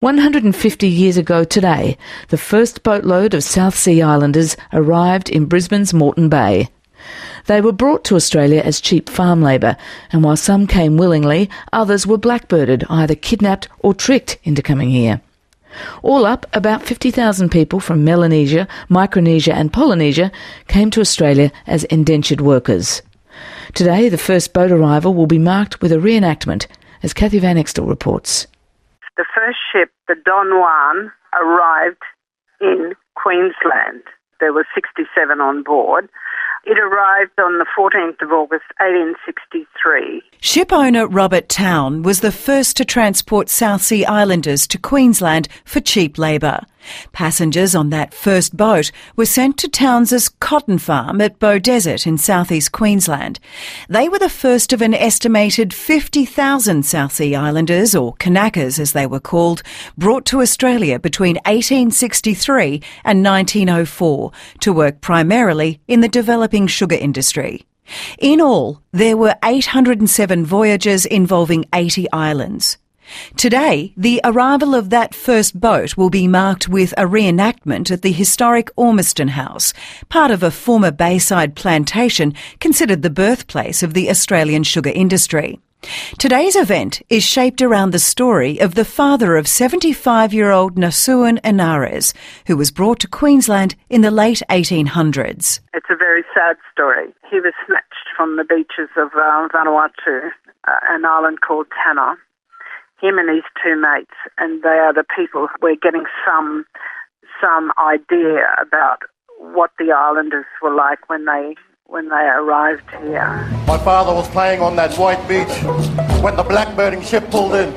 150 years ago today, the first boatload of South Sea Islanders arrived in Brisbane's Moreton Bay. They were brought to Australia as cheap farm labour, and while some came willingly, others were blackbirded, either kidnapped or tricked into coming here. All up, about 50,000 people from Melanesia, Micronesia and Polynesia came to Australia as indentured workers. Today, the first boat arrival will be marked with a reenactment, as Kathy Van Extel reports. The first ship, the Don Juan, arrived in Queensland. There were 67 on board. It arrived on the 14th of August, 1863. Ship owner Robert Town was the first to transport South Sea Islanders to Queensland for cheap labour. Passengers on that first boat were sent to Towns's cotton farm at Beaudesert in southeast Queensland. They were the first of an estimated 50,000 South Sea Islanders, or Kanakas as they were called, brought to Australia between 1863 and 1904 to work primarily in the developing sugar industry. In all, there were 807 voyages involving 80 islands. Today, the arrival of that first boat will be marked with a reenactment at the historic Ormiston House, part of a former Bayside plantation considered the birthplace of the Australian sugar industry. Today's event is shaped around the story of the father of 75-year-old Nasuan Inares, who was brought to Queensland in the late 1800s. It's a very sad story. He was snatched from the beaches of Vanuatu, an island called Tanna. Him and his two mates, and they are the people who are getting some idea about what the islanders were like when they arrived here. My father was playing on that white beach when the blackbirding ship pulled in.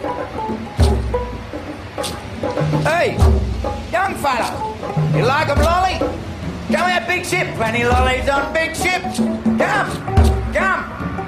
Hey, young fella, you like 'em lolly? Come here, big ship. Plenty lollies on big ship. Come.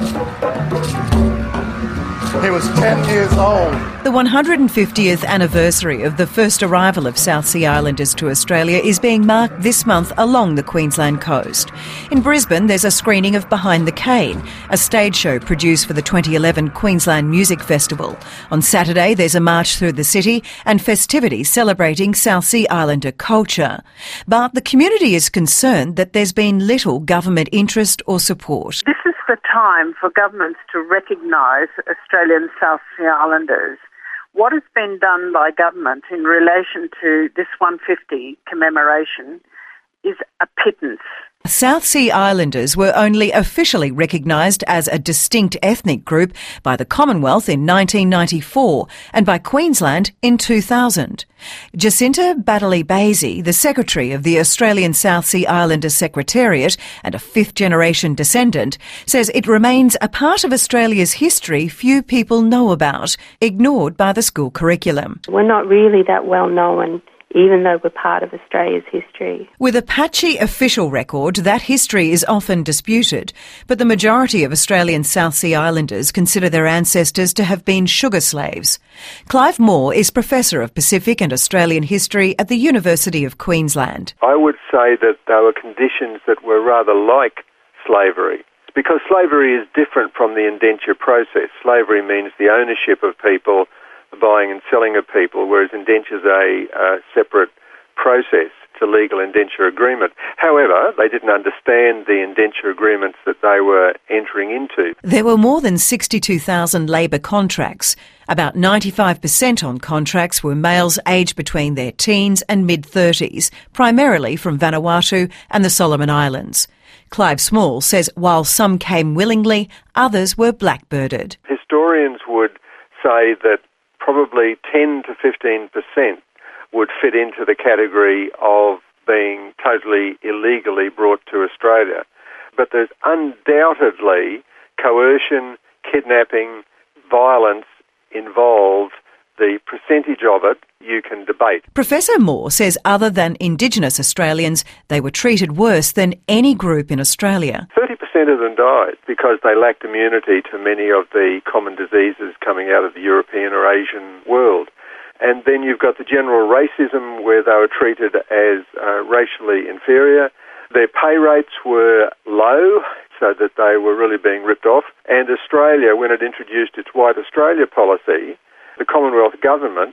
He was 10 years old. The 150th anniversary of the first arrival of South Sea Islanders to Australia is being marked this month along the Queensland coast. In Brisbane, there's a screening of Behind the Cane, a stage show produced for the 2011 Queensland Music Festival. On Saturday, there's a march through the city and festivities celebrating South Sea Islander culture. But the community is concerned that there's been little government interest or support. This is the time for governments to recognise Australian South Sea Islanders. What has been done by government in relation to this 150 commemoration is a pittance. South Sea Islanders were only officially recognised as a distinct ethnic group by the Commonwealth in 1994 and by Queensland in 2000. Jacinta Baddeley-Basie, the Secretary of the Australian South Sea Islander Secretariat and a fifth-generation descendant, says it remains a part of Australia's history few people know about, ignored by the school curriculum. We're not really that well known, even though we're part of Australia's history. With a patchy official record, that history is often disputed, but the majority of Australian South Sea Islanders consider their ancestors to have been sugar slaves. Clive Moore is Professor of Pacific and Australian History at the University of Queensland. I would say that there were conditions that were rather like slavery, because slavery is different from the indenture process. Slavery means the ownership of people, the buying and selling of people, whereas indentures are a separate process to legal indenture agreement. However, they didn't understand the indenture agreements that they were entering into. There were more than 62,000 labour contracts. About 95% on contracts were males aged between their teens and mid-30s, primarily from Vanuatu and the Solomon Islands. Clive Small says while some came willingly, others were blackbirded. Historians would say that probably 10 to 15% would fit into the category of being totally illegally brought to Australia. But there's undoubtedly coercion, kidnapping, violence involved. The percentage of it you can debate. Professor Moore says other than Indigenous Australians, they were treated worse than any group in Australia. 30% of them died because they lacked immunity to many of the common diseases coming out of the European or Asian world. And then you've got the general racism where they were treated as racially inferior. Their pay rates were low, so that they were really being ripped off. And Australia, when it introduced its White Australia policy, the Commonwealth government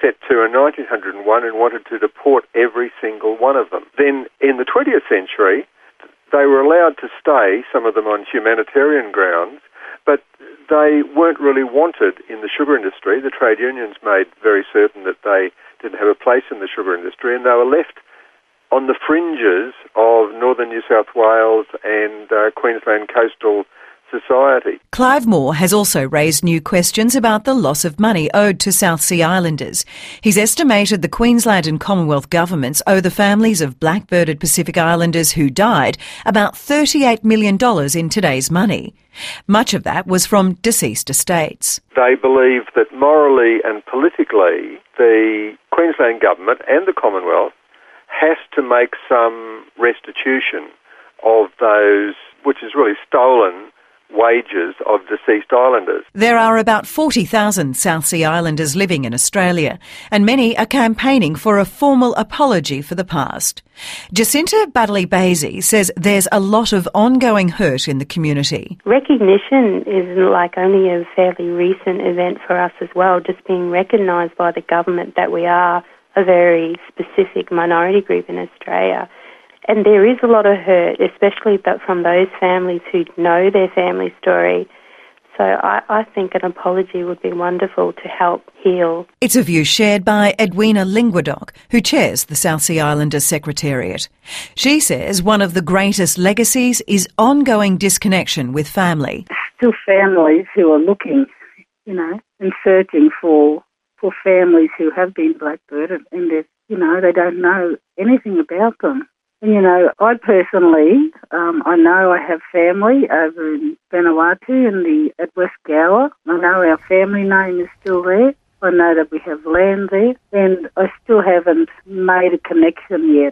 set to in 1901 and wanted to deport every single one of them. Then in the 20th century, they were allowed to stay, some of them on humanitarian grounds, but they weren't really wanted in the sugar industry. The trade unions made very certain that they didn't have a place in the sugar industry, and they were left on the fringes of northern New South Wales and Queensland coastal society. Clive Moore has also raised new questions about the loss of money owed to South Sea Islanders. He's estimated the Queensland and Commonwealth governments owe the families of blackbirded Pacific Islanders who died about $38 million in today's money. Much of that was from deceased estates. They believe that morally and politically, the Queensland government and the Commonwealth has to make some restitution of those, which is really stolen wages of deceased islanders. There are about 40,000 South Sea Islanders living in Australia, and many are campaigning for a formal apology for the past. Jacinta Baddeley-Basie says there's a lot of ongoing hurt in the community. Recognition is like only a fairly recent event for us as well, just being recognised by the government that we are a very specific minority group in Australia. And there is a lot of hurt, especially from those families who know their family story. So I think an apology would be wonderful to help heal. It's a view shared by Edwina Lingwadoc, who chairs the South Sea Islanders Secretariat. She says one of the greatest legacies is ongoing disconnection with family. Still families who are looking, and searching for families who have been blackbirded, and they don't know anything about them. I personally, I know I have family over in Vanuatu at West Gower. I know our family name is still there. I know that we have land there, and I still haven't made a connection yet